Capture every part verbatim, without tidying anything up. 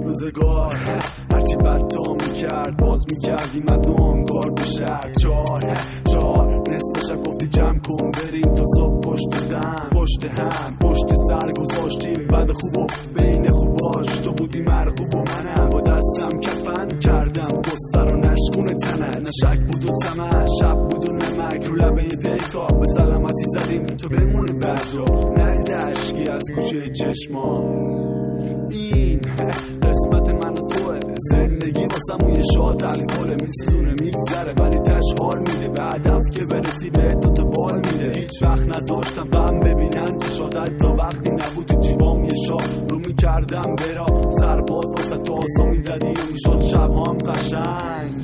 روزگار هرچی بد تا میکرد باز میکردیم از نامگار به شهر. چهار چهار نصف شب گفتی جمع کن بریم تا صبح پشت دم پشت هم پشت سر گذاشتیم بعد خوب و بین خوباش تو بودی مرغوب و منم با دستم کفن کردم گستر و نشکون تنه نه شک بود و طمع شب بود و نمک رو لبه پیکا به سلامتی زدیم تو بمونه برجا نریز عشقی از گوشه چشما. این قسمت من و توه زندگی واسم و یه شاد الکله میسوزونه میگذره ولی تش حال میده به هدف که برسی به تو تو بال میده. هیچ وقت نذاشتم غم ببینن چه شادت تا وقتی نبود تو جیبام یه شاه رو میکردم برا سرباز واسه تو آسا میزدی و میشد شب هم قشنگ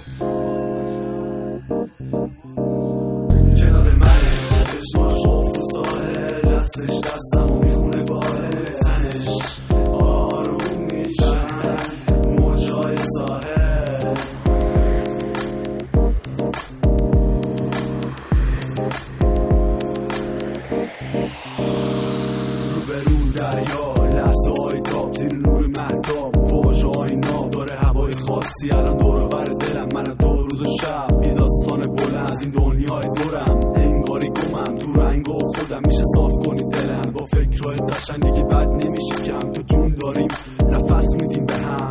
کنار من چشماش خوف و ساحل دستش دستم و میخونه باهل زنش آروم میشن موجای ساحل رو به رو دریا لحظه های تاب زیر نور مهتاب واژه های ناب داره هوای خاصی الان دور و بر دلم من تو روز و شب یه داستان بلند از این دنیای دورم انگاری گمم تو رنگ و خودم میشه صاف کنی دلم با فکرهای قشنگی که بد نمیشه کم تو جون داریم نفس میدیم به هم